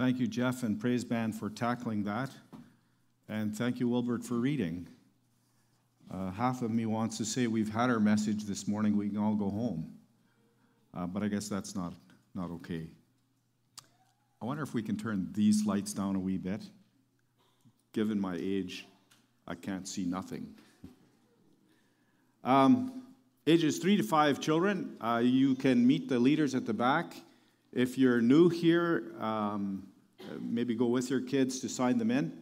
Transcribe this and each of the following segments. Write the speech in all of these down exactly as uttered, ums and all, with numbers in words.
Thank you, Jeff and Praise Band, for tackling that. And thank you, Wilbert, for reading. Uh, half of me wants to say we've had our message this morning, we can all go home. Uh, but I guess that's not, not okay. I wonder if we can turn these lights down a wee bit. Given my age, I can't see nothing. Um, ages three to five children, uh, you can meet the leaders at the back. If you're new here, um, maybe go with your kids to sign them in.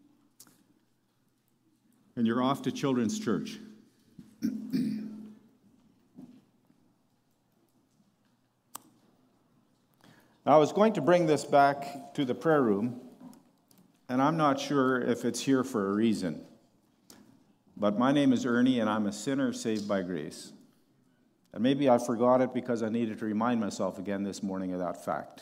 And you're off to Children's Church. I was going to bring this back to the prayer room, and I'm not sure if it's here for a reason. But my name is Ernie, and I'm a sinner saved by grace. And maybe I forgot it because I needed to remind myself again this morning of that fact.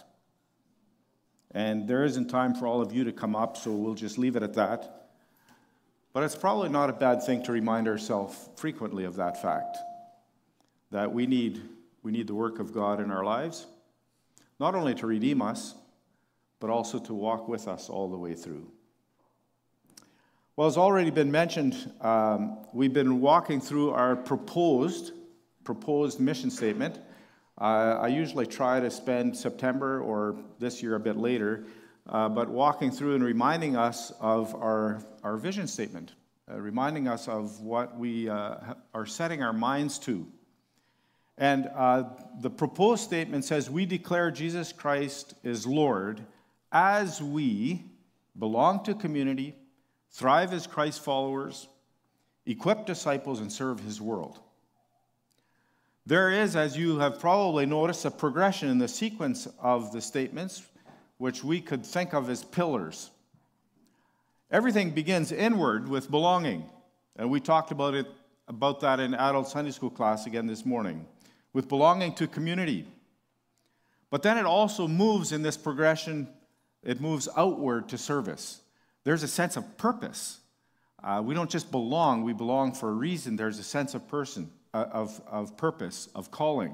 And there isn't time for all of you to come up, so we'll just leave it at that. But it's probably not a bad thing to remind ourselves frequently of that fact, that we need, we need the work of God in our lives, not only to redeem us, but also to walk with us all the way through. Well, as already been mentioned, um, we've been walking through our proposed, proposed mission statement. Uh, I usually try to spend September or this year a bit later, uh, but walking through and reminding us of our, our vision statement, uh, reminding us of what we uh, are setting our minds to. And uh, the proposed statement says, we declare Jesus Christ is Lord as we belong to community, thrive as Christ followers, equip disciples, and serve his world. There is, as you have probably noticed, a progression in the sequence of the statements, which we could think of as pillars. Everything begins inward with belonging, and we talked about it about that in adult Sunday school class again this morning, with belonging to community. But then it also moves in this progression, it moves outward to service. There's a sense of purpose. Uh, we don't just belong, we belong for a reason. There's a sense of person. Of, of purpose, of calling.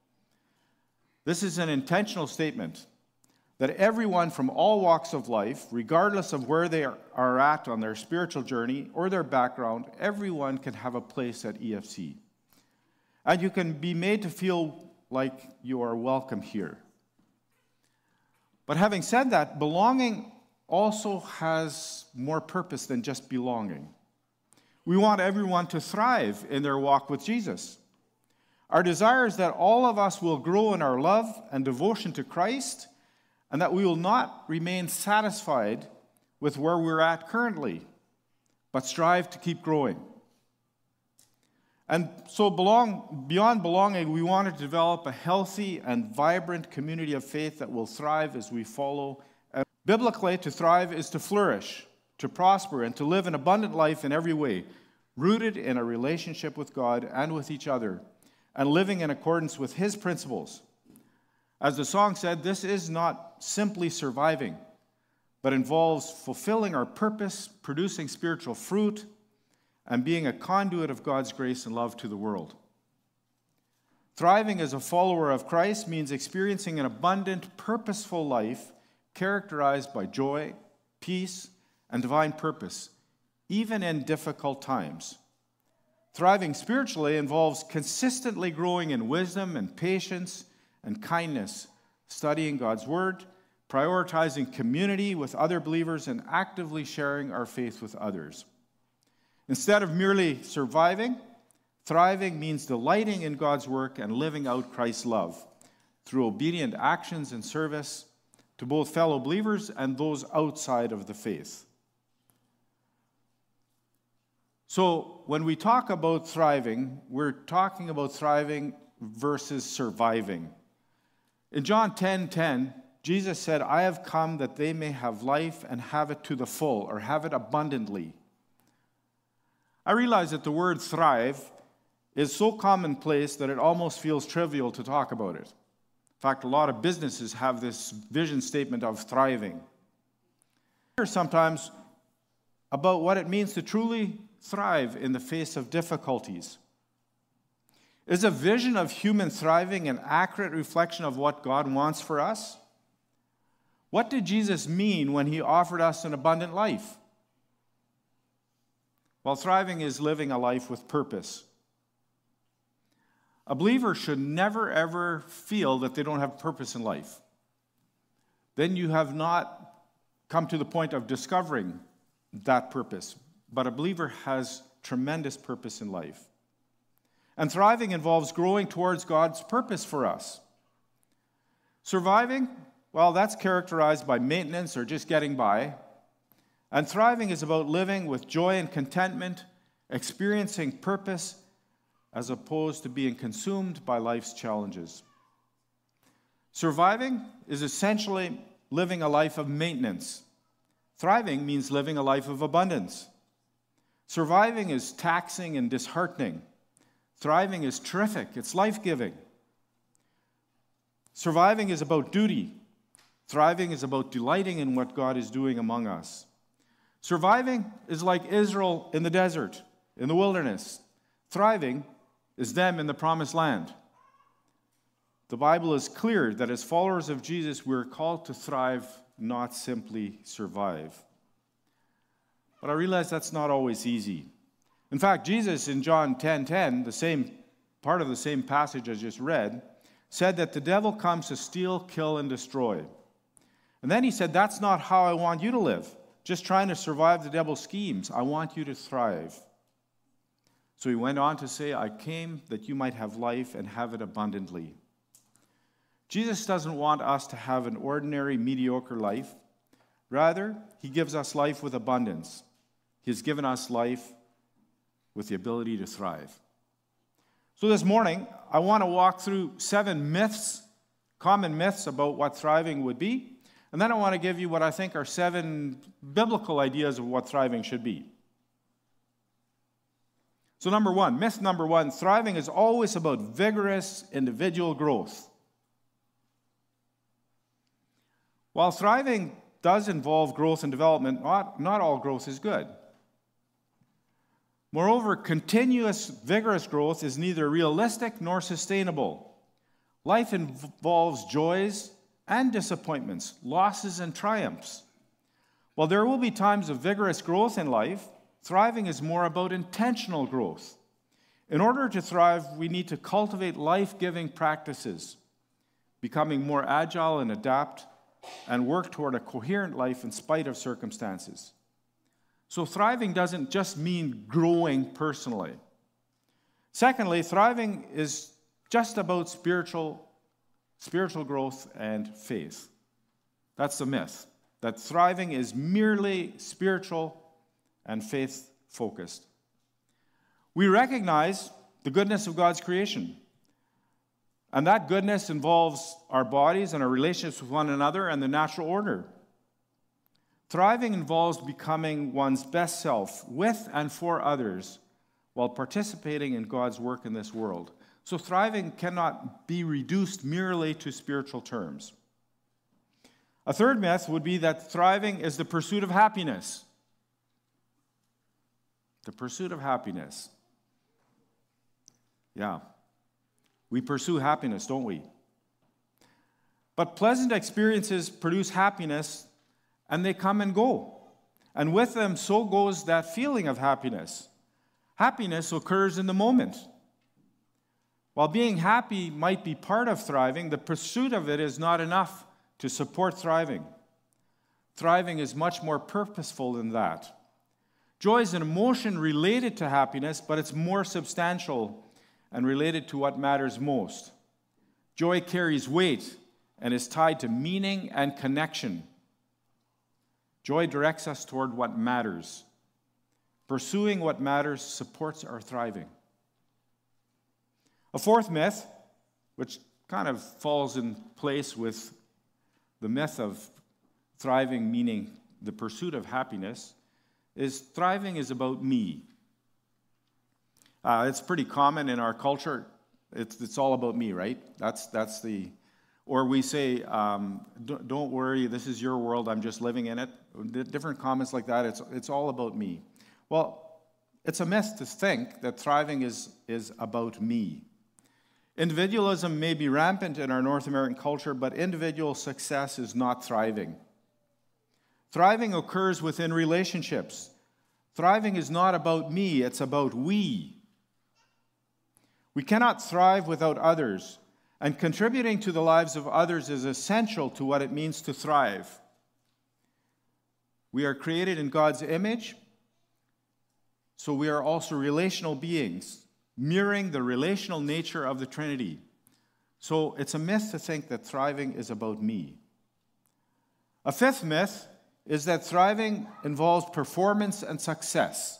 This is an intentional statement that everyone from all walks of life, regardless of where they are, are at on their spiritual journey or their background, everyone can have a place at E F C. And you can be made to feel like you are welcome here. But having said that, belonging also has more purpose than just belonging. We want everyone to thrive in their walk with Jesus. Our desire is that all of us will grow in our love and devotion to Christ, and that we will not remain satisfied with where we're at currently, but strive to keep growing. And so belong, beyond belonging, we want to develop a healthy and vibrant community of faith that will thrive as we follow. Biblically, to thrive is to flourish, to prosper, and to live an abundant life in every way, rooted in a relationship with God and with each other, and living in accordance with his principles. As the song said, this is not simply surviving, but involves fulfilling our purpose, producing spiritual fruit, and being a conduit of God's grace and love to the world. Thriving as a follower of Christ means experiencing an abundant, purposeful life characterized by joy, peace, and divine purpose, even in difficult times. Thriving spiritually involves consistently growing in wisdom and patience and kindness, studying God's word, prioritizing community with other believers, and actively sharing our faith with others. Instead of merely surviving, thriving means delighting in God's work and living out Christ's love through obedient actions and service to both fellow believers and those outside of the faith. So when we talk about thriving, we're talking about thriving versus surviving. In John ten ten, Jesus said, I have come that they may have life and have it to the full, or have it abundantly. I realize that the word thrive is so commonplace that it almost feels trivial to talk about it. In fact, a lot of businesses have this vision statement of thriving. Sometimes about what it means to truly thrive in the face of difficulties. Is a vision of human thriving an accurate reflection of what God wants for us? What did Jesus mean when he offered us an abundant life? Well, thriving is living a life with purpose. A believer should never, ever feel that they don't have purpose in life. Then you have not come to the point of discovering that purpose. But a believer has tremendous purpose in life. And thriving involves growing towards God's purpose for us. Surviving, well, that's characterized by maintenance or just getting by. And thriving is about living with joy and contentment, experiencing purpose, as opposed to being consumed by life's challenges. Surviving is essentially living a life of maintenance. Thriving means living a life of abundance. Surviving is taxing and disheartening. Thriving is terrific. It's life-giving. Surviving is about duty. Thriving is about delighting in what God is doing among us. Surviving is like Israel in the desert, in the wilderness. Thriving is them in the promised land. The Bible is clear that as followers of Jesus, we're called to thrive, not simply survive. But I realize that's not always easy. In fact, Jesus in John ten ten, the same part of the same passage I just read, said that the devil comes to steal, kill, and destroy. And then he said, that's not how I want you to live. Just trying to survive the devil's schemes. I want you to thrive. So he went on to say, I came that you might have life and have it abundantly. Jesus doesn't want us to have an ordinary, mediocre life. Rather, he gives us life with abundance. He has given us life with the ability to thrive. So this morning, I want to walk through seven myths, common myths about what thriving would be. And then I want to give you what I think are seven biblical ideas of what thriving should be. So number one, myth number one, thriving is always about vigorous individual growth. While thriving does involve growth and development, not, not all growth is good. Moreover, continuous, vigorous growth is neither realistic nor sustainable. Life involves joys and disappointments, losses and triumphs. While there will be times of vigorous growth in life, thriving is more about intentional growth. In order to thrive, we need to cultivate life-giving practices, becoming more agile and adapt, and work toward a coherent life in spite of circumstances. So thriving doesn't just mean growing personally. Secondly, thriving is just about spiritual, spiritual growth and faith. That's the myth, that thriving is merely spiritual and faith-focused. We recognize the goodness of God's creation. And that goodness involves our bodies and our relationships with one another and the natural order. Thriving involves becoming one's best self with and for others while participating in God's work in this world. So thriving cannot be reduced merely to spiritual terms. A third myth would be that thriving is the pursuit of happiness. The pursuit of happiness. Yeah. We pursue happiness, don't we? But pleasant experiences produce happiness, and they come and go. And with them, so goes that feeling of happiness. Happiness occurs in the moment. While being happy might be part of thriving, the pursuit of it is not enough to support thriving. Thriving is much more purposeful than that. Joy is an emotion related to happiness, but it's more substantial and related to what matters most. Joy carries weight and is tied to meaning and connection. Joy directs us toward what matters. Pursuing what matters supports our thriving. A fourth myth, which kind of falls in place with the myth of thriving, meaning the pursuit of happiness, is thriving is about me. Uh, it's pretty common in our culture. It's, it's all about me, right? That's, that's the, or we say, um, don't, don't worry, this is your world, I'm just living in it. Different comments like that, it's, it's all about me. Well, it's a myth to think that thriving is, is about me. Individualism may be rampant in our North American culture, but individual success is not thriving. Thriving occurs within relationships. Thriving is not about me, it's about we. We cannot thrive without others, and contributing to the lives of others is essential to what it means to thrive. We are created in God's image, so we are also relational beings, mirroring the relational nature of the Trinity. So it's a myth to think that thriving is about me. A fifth myth is that thriving involves performance and success.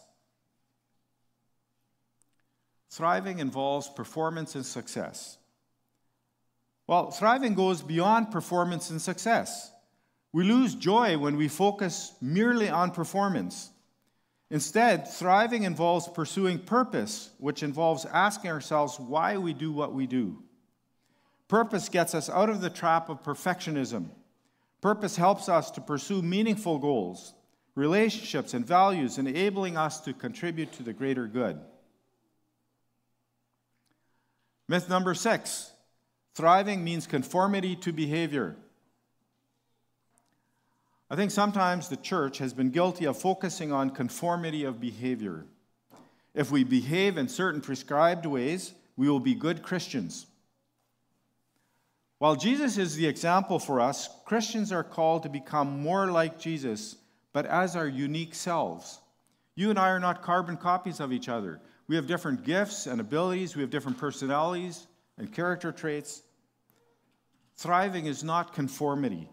Thriving involves performance and success. Well, thriving goes beyond performance and success. We lose joy when we focus merely on performance. Instead, thriving involves pursuing purpose, which involves asking ourselves why we do what we do. Purpose gets us out of the trap of perfectionism. Purpose helps us to pursue meaningful goals, relationships, and values, enabling us to contribute to the greater good. Myth number six, thriving means conformity to behavior. I think sometimes the church has been guilty of focusing on conformity of behavior. If we behave in certain prescribed ways, we will be good Christians. While Jesus is the example for us, Christians are called to become more like Jesus, but as our unique selves. You and I are not carbon copies of each other. We have different gifts and abilities. We have different personalities and character traits. Thriving is not conformity.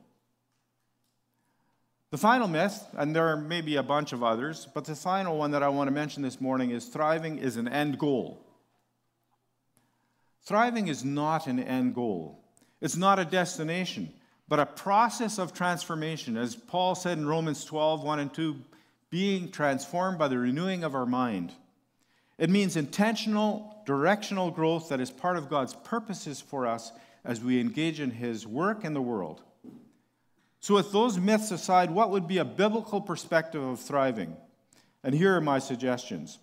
The final myth, and there may be a bunch of others, but the final one that I want to mention this morning is thriving is an end goal. Thriving is not an end goal. It's not a destination, but a process of transformation. As Paul said in Romans twelve, one and two, being transformed by the renewing of our mind. It means intentional, directional growth that is part of God's purposes for us as we engage in His work in the world. So with those myths aside, what would be a biblical perspective of thriving? And here are my suggestions.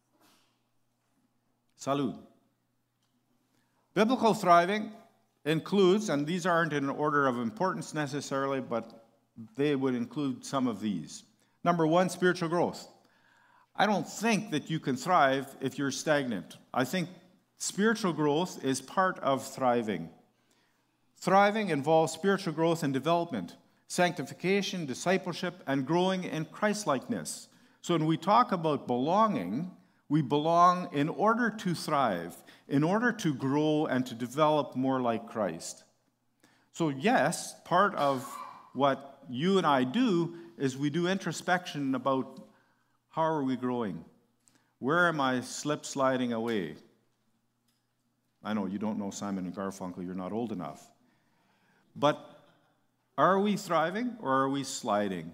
Salud. Biblical thriving includes, and these aren't in order of importance necessarily, but they would include some of these. Number one, spiritual growth. I don't think that you can thrive if you're stagnant. I think spiritual growth is part of thriving. Thriving involves spiritual growth and development, sanctification, discipleship, and growing in Christ-likeness. So when we talk about belonging, we belong in order to thrive, in order to grow and to develop more like Christ. So yes, part of what you and I do is we do introspection about how are we growing? Where am I slip sliding away? I know you don't know Simon and Garfunkel, you're not old enough. But are we thriving or are we sliding?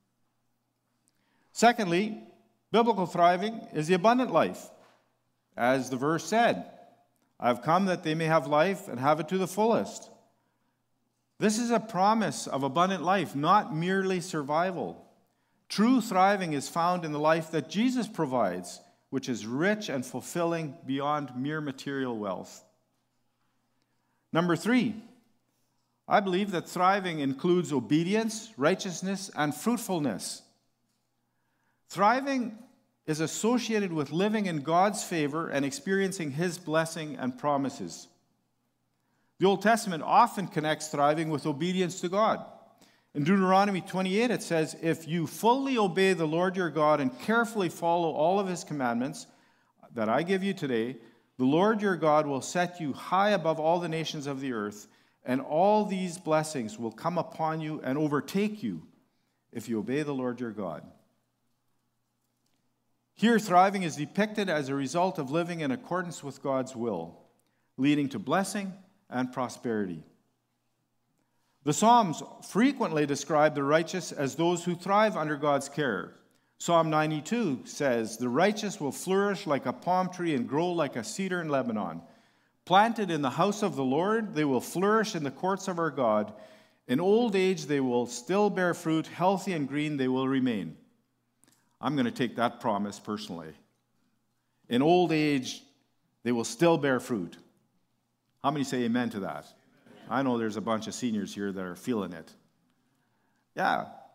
Secondly, biblical thriving is the abundant life. As the verse said, I've come that they may have life and have it to the fullest. This is a promise of abundant life, not merely survival. True thriving is found in the life that Jesus provides, which is rich and fulfilling beyond mere material wealth. Number three, I believe that thriving includes obedience, righteousness, and fruitfulness. Thriving is associated with living in God's favor and experiencing His blessing and promises. The Old Testament often connects thriving with obedience to God. In Deuteronomy twenty-eight, it says, if you fully obey the Lord your God and carefully follow all of His commandments that I give you today, the Lord your God will set you high above all the nations of the earth, and all these blessings will come upon you and overtake you if you obey the Lord your God. Here, thriving is depicted as a result of living in accordance with God's will, leading to blessing and prosperity. The Psalms frequently describe the righteous as those who thrive under God's care. Psalm ninety-two says, the righteous will flourish like a palm tree and grow like a cedar in Lebanon. Planted in the house of the Lord, they will flourish in the courts of our God. In old age, they will still bear fruit. Healthy and green, they will remain. I'm going to take that promise personally. In old age, they will still bear fruit. How many say amen to that? I know there's a bunch of seniors here that are feeling it. Yeah,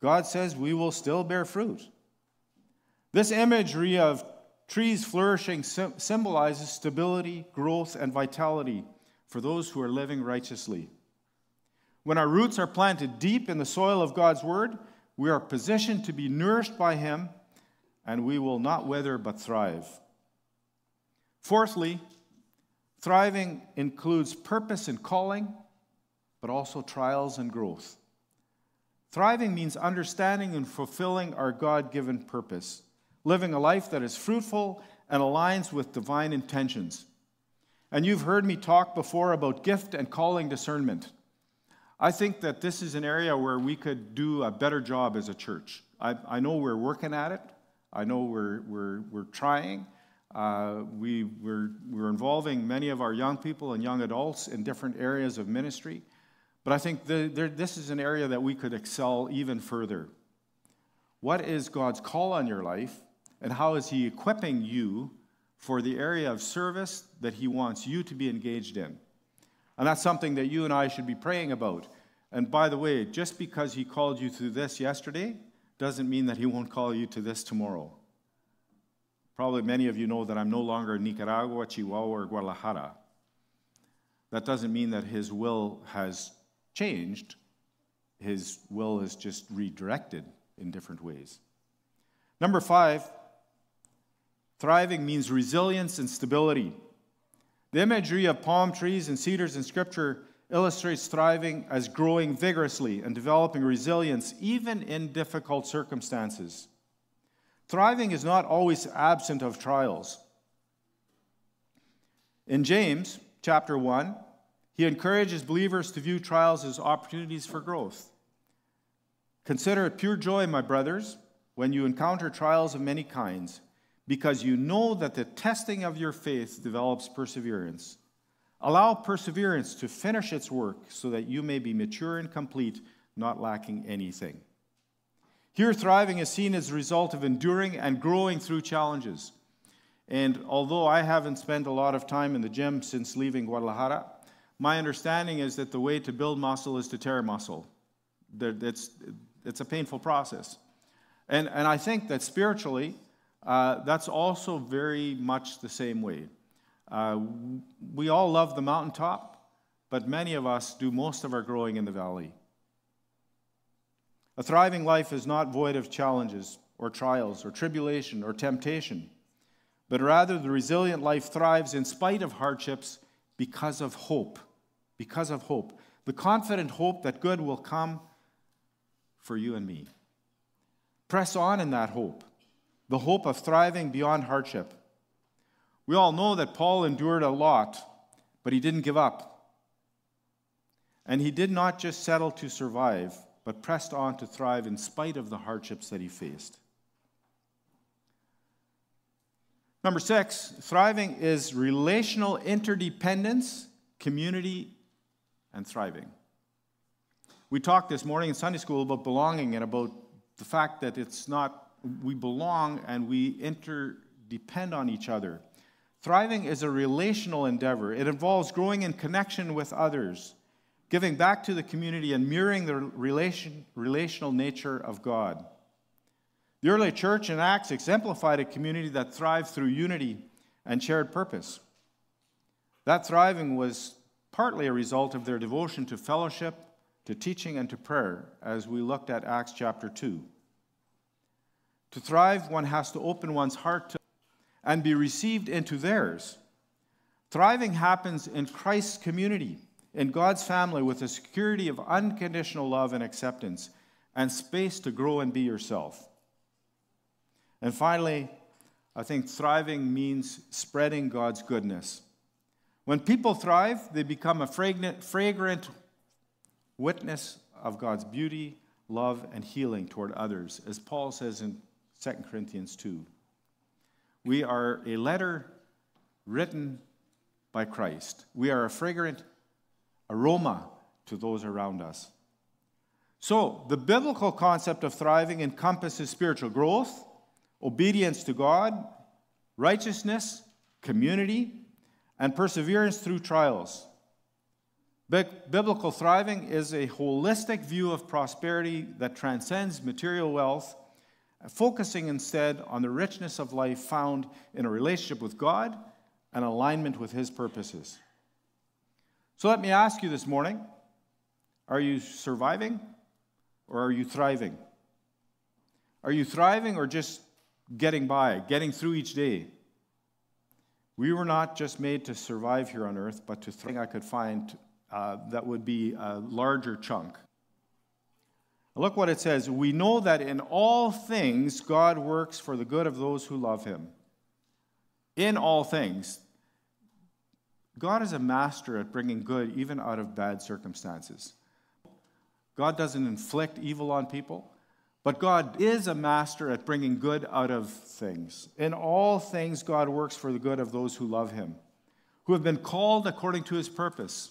God says we will still bear fruit. This imagery of trees flourishing symbolizes stability, growth, and vitality for those who are living righteously. When our roots are planted deep in the soil of God's word, we are positioned to be nourished by him, and we will not wither but thrive. Fourthly, thriving includes purpose and calling, but also trials and growth. Thriving means understanding and fulfilling our God-given purpose, living a life that is fruitful and aligns with divine intentions. And you've heard me talk before about gift and calling discernment. I think that this is an area where we could do a better job as a church. I, I know we're working at it. I know we're, we're, we're trying. Uh, we, we're, we're involving many of our young people and young adults in different areas of ministry. But I think the, there, this is an area that we could excel even further. What is God's call on your life, and how is he equipping you for the area of service that he wants you to be engaged in? And that's something that you and I should be praying about. And by the way, just because he called you to this yesterday doesn't mean that he won't call you to this tomorrow. Probably many of you know that I'm no longer in Nicaragua, Chihuahua, or Guadalajara. That doesn't mean that his will has changed. His will is just redirected in different ways. Number five, thriving means resilience and stability. The imagery of palm trees and cedars in Scripture illustrates thriving as growing vigorously and developing resilience even in difficult circumstances. Thriving is not always absent of trials. In James chapter one, he encourages believers to view trials as opportunities for growth. Consider it pure joy, my brothers, when you encounter trials of many kinds, because you know that the testing of your faith develops perseverance. Allow perseverance to finish its work so that you may be mature and complete, not lacking anything. Here, thriving is seen as a result of enduring and growing through challenges. And although I haven't spent a lot of time in the gym since leaving Guadalajara, my understanding is that the way to build muscle is to tear muscle. It's, it's a painful process. And, and I think that spiritually, uh, that's also very much the same way. Uh, we all love the mountaintop, but many of us do most of our growing in the valley. A thriving life is not void of challenges or trials or tribulation or temptation, but rather the resilient life thrives in spite of hardships because of hope, because of hope, the confident hope that good will come for you and me. Press on in that hope, the hope of thriving beyond hardship. We all know that Paul endured a lot, but he didn't give up. And he did not just settle to survive, but pressed on to thrive in spite of the hardships that he faced. Number six, thriving is relational interdependence, community, and thriving. We talked this morning in Sunday school about belonging and about the fact that it's not, we belong and we interdepend on each other. Thriving is a relational endeavor. It involves growing in connection with others, giving back to the community, and mirroring the relation, relational nature of God. The early church in Acts exemplified a community that thrived through unity and shared purpose. That thriving was partly a result of their devotion to fellowship, to teaching, and to prayer, as we looked at Acts chapter two. To thrive, one has to open one's heart to and be received into theirs. Thriving happens in Christ's community, in God's family, with a security of unconditional love and acceptance, and space to grow and be yourself. And finally, I think thriving means spreading God's goodness. When people thrive, they become a fragrant, fragrant witness of God's beauty, love, and healing toward others, as Paul says in Second Corinthians two. We are a letter written by Christ. We are a fragrant aroma to those around us. So, the biblical concept of thriving encompasses spiritual growth, obedience to God, righteousness, community, and perseverance through trials. Biblical thriving is a holistic view of prosperity that transcends material wealth, focusing instead on the richness of life found in a relationship with God and alignment with His purposes. So let me ask you this morning, are you surviving or are you thriving? Are you thriving or just getting by, getting through each day? We were not just made to survive here on earth, but to thrive. I could find uh, that would be a larger chunk. Look what it says. We know that in all things God works for the good of those who love Him. In all things. God is a master at bringing good even out of bad circumstances. God doesn't inflict evil on people, but God is a master at bringing good out of things. In all things, God works for the good of those who love Him, who have been called according to His purpose.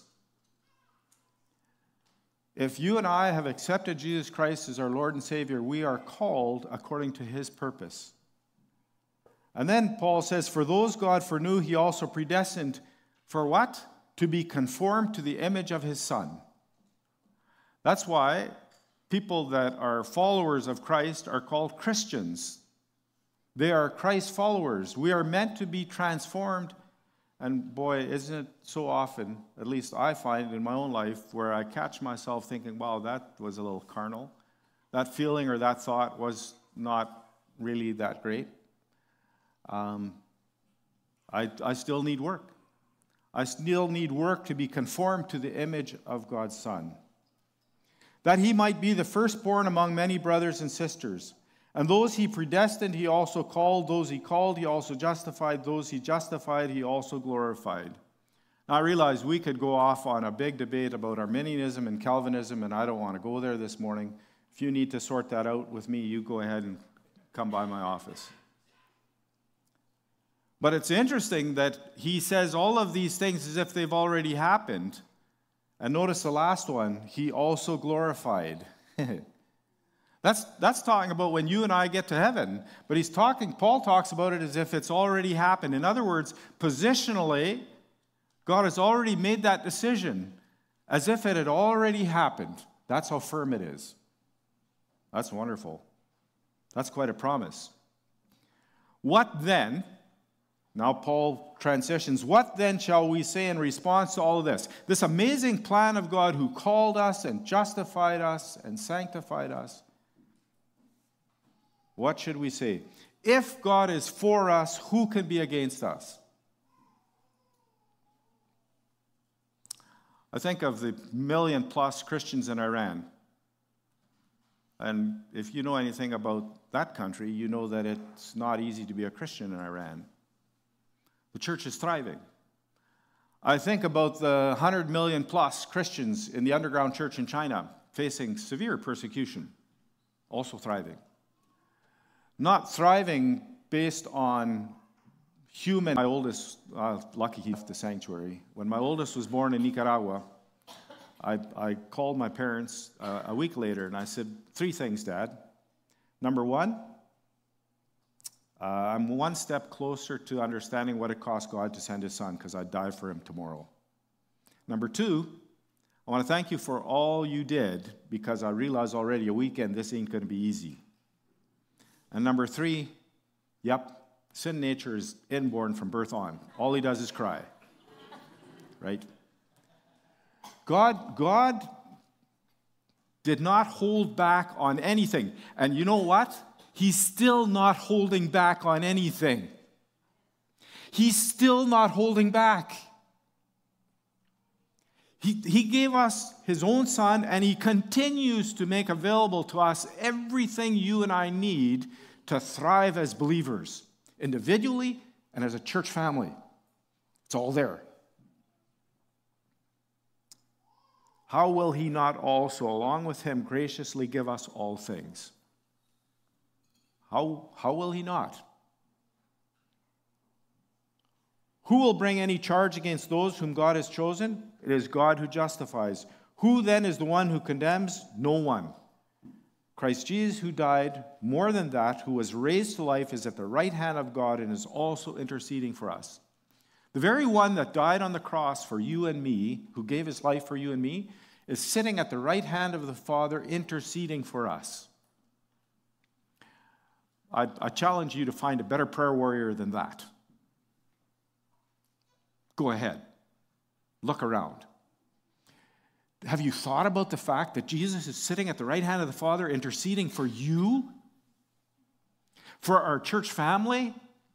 If you and I have accepted Jesus Christ as our Lord and Savior, we are called according to His purpose. And then Paul says, for those God foreknew, He also predestined for what? To be conformed to the image of His Son. That's why people that are followers of Christ are called Christians. They are Christ followers. We are meant to be transformed. And boy, isn't it so often, at least I find in my own life, where I catch myself thinking, wow, that was a little carnal. That feeling or that thought was not really that great. Um, I, I still need work. I still need work to be conformed to the image of God's Son, that He might be the firstborn among many brothers and sisters. And those He predestined, He also called. Those He called, He also justified. Those He justified, He also glorified. Now, I realize we could go off on a big debate about Arminianism and Calvinism, and I don't want to go there this morning. If you need to sort that out with me, you go ahead and come by my office. But it's interesting that he says all of these things as if they've already happened. And notice the last one, He also glorified. that's, that's talking about when you and I get to heaven. But he's talking, Paul talks about it as if it's already happened. In other words, positionally, God has already made that decision as if it had already happened. That's how firm it is. That's wonderful. That's quite a promise. What then? Now Paul transitions. What then shall we say in response to all of this? This amazing plan of God who called us and justified us and sanctified us. What should we say? If God is for us, who can be against us? I think of the million plus Christians in Iran. And if you know anything about that country, you know that it's not easy to be a Christian in Iran. The church is thriving. I think about the one hundred million plus Christians in the underground church in China facing severe persecution, also thriving. Not thriving based on human. My oldest, uh, lucky he left the sanctuary. When my oldest was born in Nicaragua, I, I called my parents uh, a week later and I said, three things, Dad. Number one, Uh, I'm one step closer to understanding what it cost God to send His Son, because I'd die for Him tomorrow. Number two, I want to thank you for all you did, because I realize already a weekend this ain't going to be easy. And number three, yep, sin nature is inborn from birth on. All he does is cry. Right? God, God did not hold back on anything. And you know what? He's still not holding back on anything. He's still not holding back. He, he gave us His own Son, and He continues to make available to us everything you and I need to thrive as believers, individually and as a church family. It's all there. How will He not also, along with Him, graciously give us all things? How, how will He not? Who will bring any charge against those whom God has chosen? It is God who justifies. Who then is the one who condemns? No one. Christ Jesus, who died, more than that, who was raised to life, is at the right hand of God and is also interceding for us. The very one that died on the cross for you and me, who gave his life for you and me, is sitting at the right hand of the Father interceding for us. I, I challenge you to find a better prayer warrior than that. Go ahead. Look around. Have you thought about the fact that Jesus is sitting at the right hand of the Father interceding for you? For our church family?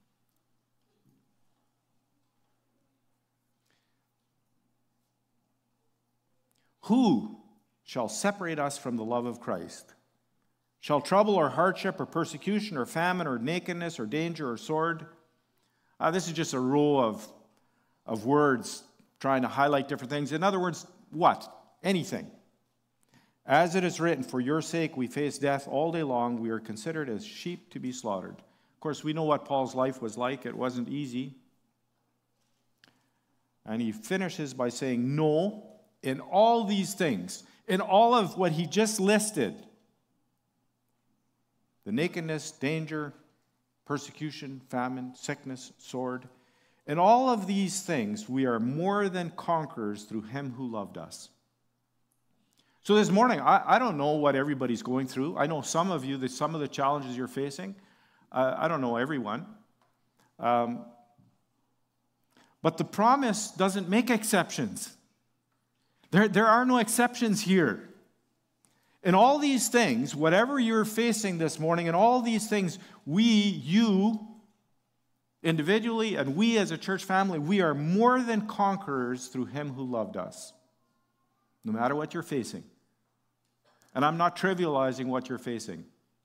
Who shall separate us from the love of Christ? Shall trouble or hardship or persecution or famine or nakedness or danger or sword? Uh, this is just a row of, of words trying to highlight different things. In other words, what? Anything. As it is written, for your sake we face death all day long. We are considered as sheep to be slaughtered. Of course, we know what Paul's life was like. It wasn't easy. And he finishes by saying, no, in all these things, in all of what he just listed, the nakedness, danger, persecution, famine, sickness, sword, in all of these things, we are more than conquerors through him who loved us. So this morning, I, I don't know what everybody's going through. I know some of you, that some of the challenges you're facing. Uh, I don't know everyone. Um, but the promise doesn't make exceptions. There, there are no exceptions here. In all these things, whatever you're facing this morning, in all these things, we, you, individually, and we as a church family, we are more than conquerors through him who loved us. No matter what you're facing. And I'm not trivializing what you're facing.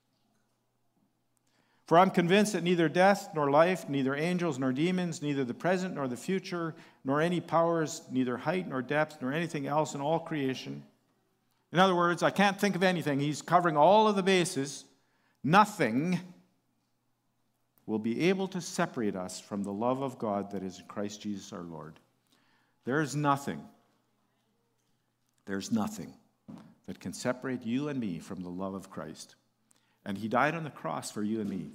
For I'm convinced that neither death nor life, neither angels nor demons, neither the present nor the future, nor any powers, neither height nor depth, nor anything else in all creation. In other words, I can't think of anything. He's covering all of the bases. Nothing will be able to separate us from the love of God that is in Christ Jesus our Lord. There is nothing. There's nothing that can separate you and me from the love of Christ. And he died on the cross for you and me.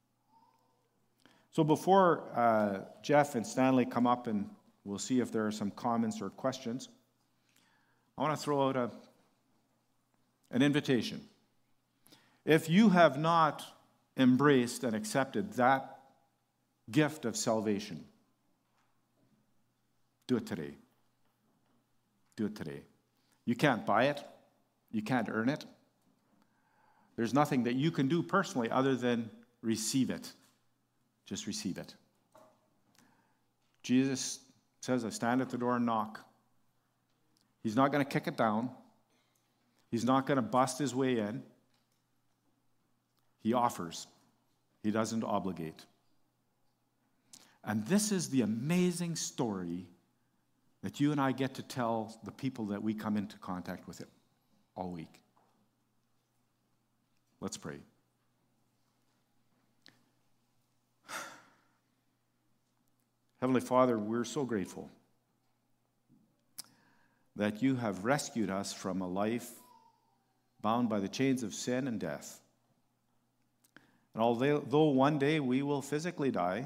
So before uh, Jeff and Stanley come up and we'll see if there are some comments or questions, I want to throw out a, an invitation. If you have not embraced and accepted that gift of salvation, do it today. Do it today. You can't buy it. You can't earn it. There's nothing that you can do personally other than receive it. Just receive it. Jesus says, I stand at the door and knock. He's not going to kick it down. He's not going to bust his way in. He offers. He doesn't obligate. And this is the amazing story that you and I get to tell the people that we come into contact with it all week. Let's pray. Heavenly Father, we're so grateful that you have rescued us from a life bound by the chains of sin and death. And although one day we will physically die,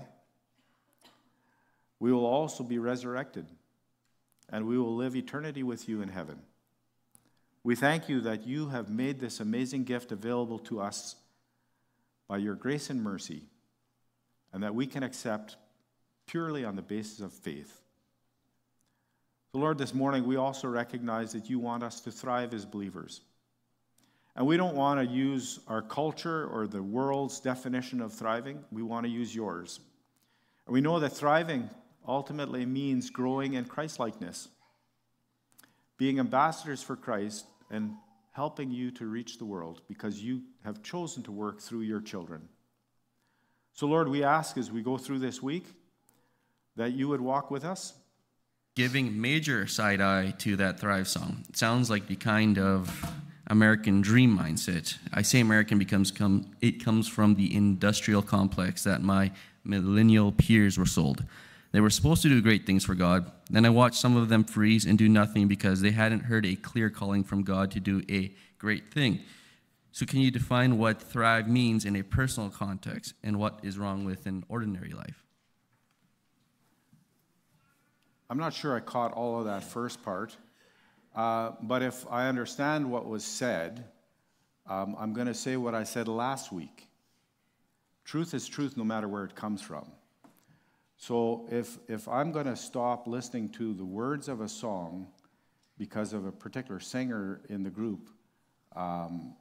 we will also be resurrected, and we will live eternity with you in heaven. We thank you that you have made this amazing gift available to us by your grace and mercy, and that we can accept purely on the basis of faith. So Lord, this morning we also recognize that you want us to thrive as believers. And we don't want to use our culture or the world's definition of thriving. We want to use yours. And we know that thriving ultimately means growing in Christ-likeness, being ambassadors for Christ and helping you to reach the world because you have chosen to work through your children. So Lord, we ask as we go through this week that you would walk with us. Giving major side eye to that Thrive song. It sounds like the kind of American dream mindset. I say American because come, it comes from the industrial complex that my millennial peers were sold. They were supposed to do great things for God. Then I watched some of them freeze and do nothing because they hadn't heard a clear calling from God to do a great thing. So can you define what thrive means in a personal context and what is wrong with an ordinary life? I'm not sure I caught all of that first part, uh, but if I understand what was said, um, I'm going to say what I said last week. Truth is truth no matter where it comes from. So if, if I'm going to stop listening to the words of a song because of a particular singer in the group, um,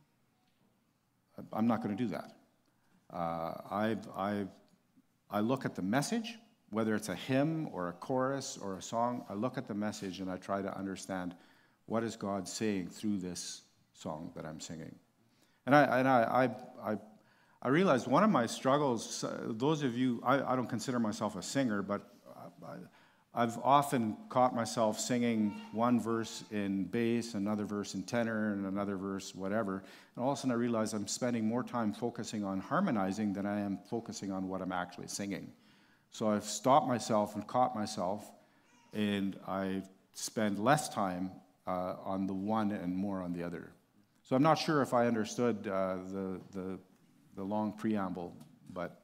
I'm not going to do that. Uh, I've, I've, I look at the message, whether it's a hymn or a chorus or a song, I look at the message and I try to understand what is God saying through this song that I'm singing. And I, and I, I, I I realized one of my struggles, uh, those of you, I, I don't consider myself a singer, but I, I've often caught myself singing one verse in bass, another verse in tenor, and another verse whatever. And all of a sudden I realized I'm spending more time focusing on harmonizing than I am focusing on what I'm actually singing. So I've stopped myself and caught myself, and I spend less time uh, on the one and more on the other. So I'm not sure if I understood uh, the, the the long preamble, but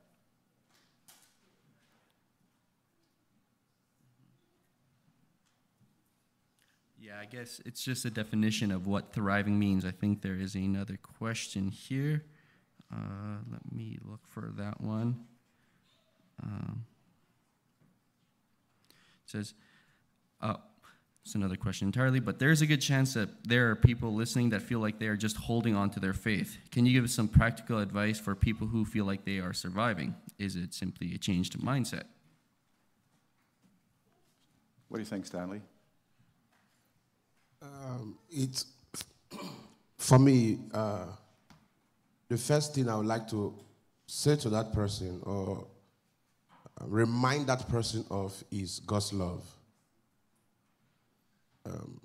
yeah, I guess it's just a definition of what thriving means. I think there is another question here. Uh, let me look for that one. Um, it says, uh, it's another question entirely, but there's a good chance that there are people listening that feel like they are just holding on to their faith. Can you give us some practical advice for people who feel like they are surviving? Is it simply a changed mindset? What do you think, Stanley? Um, it's, for me, uh, the first thing I would like to say to that person or remind that person of is God's love. Um,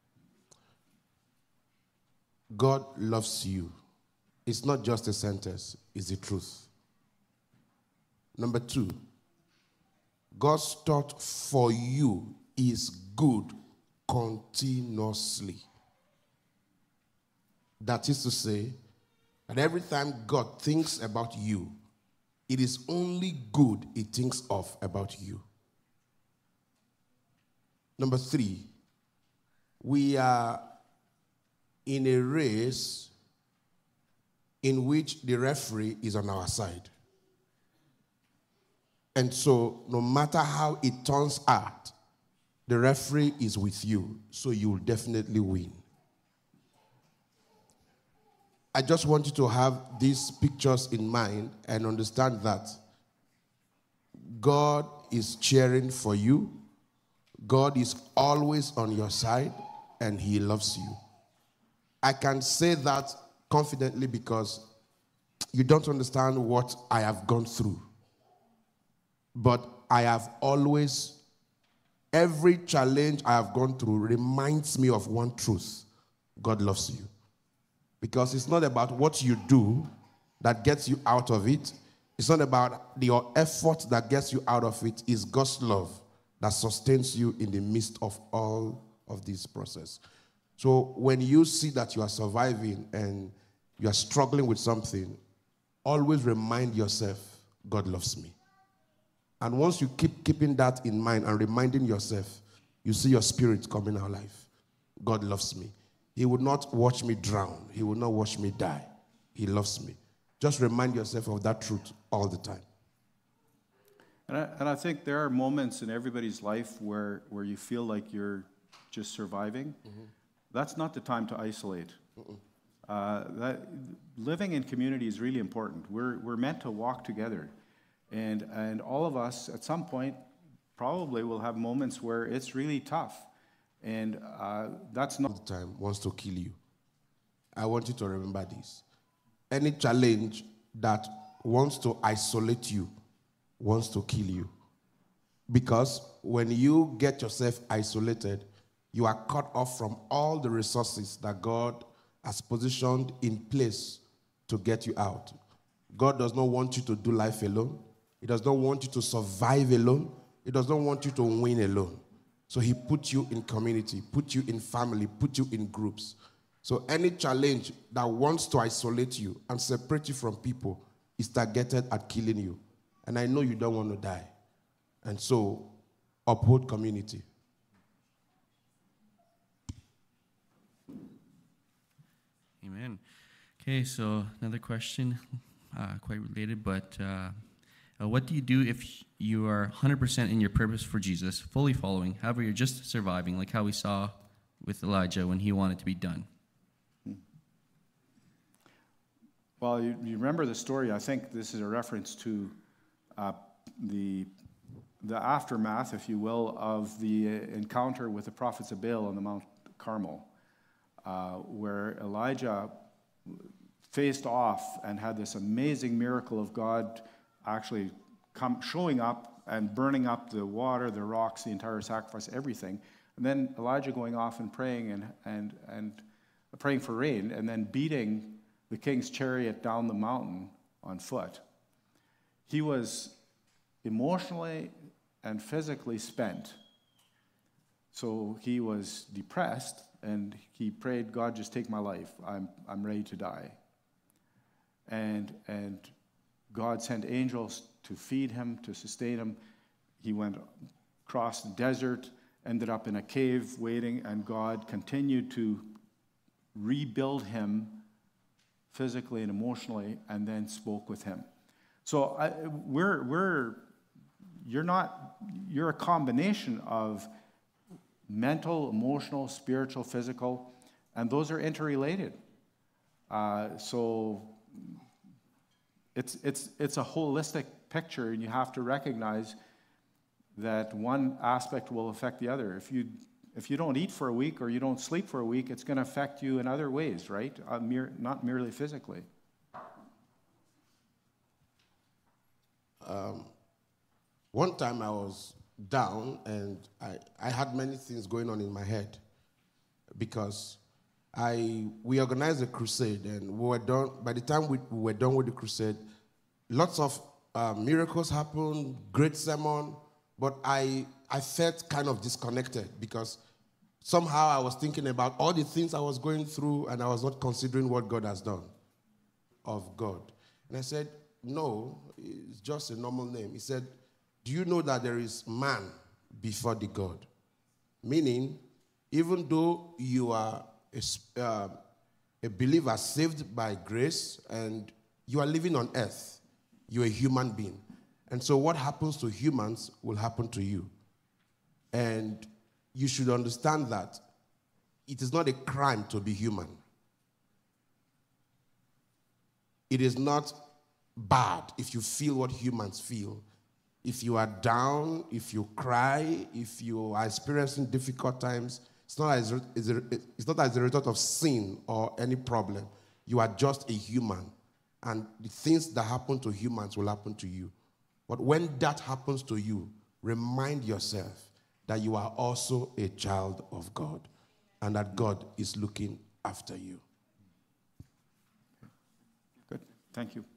God loves you. It's not just a sentence, it's the truth. Number two, God's thought for you is good continuously. That is to say, that every time God thinks about you, it is only good he thinks of about you. Number three, we are in a race in which the referee is on our side. And so no matter how it turns out, the referee is with you, so you will definitely win. I just want you to have these pictures in mind and understand that God is cheering for you. God is always on your side, and he loves you. I can say that confidently because you don't understand what I have gone through. But I have always, every challenge I have gone through reminds me of one truth. God loves you. Because it's not about what you do that gets you out of it. It's not about your effort that gets you out of it. It's God's love that sustains you in the midst of all of this process. So when you see that you are surviving and you are struggling with something, always remind yourself, God loves me. And once you keep keeping that in mind and reminding yourself, you see your spirit coming alive. God loves me. He would not watch me drown. He would not watch me die. He loves me. Just remind yourself of that truth all the time. And I, and I think there are moments in everybody's life where, where you feel like you're just surviving. Mm-hmm. That's not the time to isolate. Uh, that, living in community is really important. We're, we're meant to walk together. And, and all of us, at some point, probably will have moments where it's really tough. And uh, that's not... All the time wants to kill you. I want you to remember this. Any challenge that wants to isolate you wants to kill you. Because when you get yourself isolated, you are cut off from all the resources that God has positioned in place to get you out. God does not want you to do life alone. He does not want you to survive alone. He does not want you to win alone. So he put you in community, put you in family, put you in groups. So any challenge that wants to isolate you and separate you from people is targeted at killing you. And I know you don't want to die. And so uphold community. Amen. Okay, so another question, uh, quite related, but uh, uh, what do you do if you are one hundred percent in your purpose for Jesus, fully following, however you're just surviving, like how we saw with Elijah when he wanted to be done? Well, you, you remember the story. I think this is a reference to uh, the the aftermath, if you will, of the encounter with the prophets of Baal on the Mount Carmel, uh, where Elijah faced off and had this amazing miracle of God actually come, showing up and burning up the water, the rocks, the entire sacrifice, everything. And then Elijah going off and praying and and and praying for rain, and then beating the king's chariot down the mountain on foot. He was emotionally and physically spent. So he was depressed, and he prayed, God, just take my life. I'm I'm ready to die. And and God sent angels to feed him, to sustain him. He went across the desert, ended up in a cave waiting, and God continued to rebuild him physically and emotionally, and then spoke with him. So I, we're we're you're not you're a combination of mental, emotional, spiritual, physical, and those are interrelated. Uh, so it's it's it's a holistic picture, and you have to recognize that one aspect will affect the other. If you If you don't eat for a week or you don't sleep for a week, it's going to affect you in other ways, right? Uh, mere, not merely physically. Um, one time I was down, and I, I had many things going on in my head because I we organized a crusade, and we were done. By the time we, we were done with the crusade, lots of uh, miracles happened, great sermon, but I I felt kind of disconnected because somehow I was thinking about all the things I was going through, and I was not considering what God has done of God. And I said, no, it's just a normal name. He said, do you know that there is man before the God? Meaning, even though you are a, uh, a believer saved by grace and you are living on earth, you're a human being. And so what happens to humans will happen to you. And you should understand that it is not a crime to be human. It is not bad if you feel what humans feel. If you are down, if you cry, if you are experiencing difficult times, it's not as, it's not as a result of sin or any problem. You are just a human. And the things that happen to humans will happen to you. But when that happens to you, remind yourself that you are also a child of God and that God is looking after you. Good. Thank you.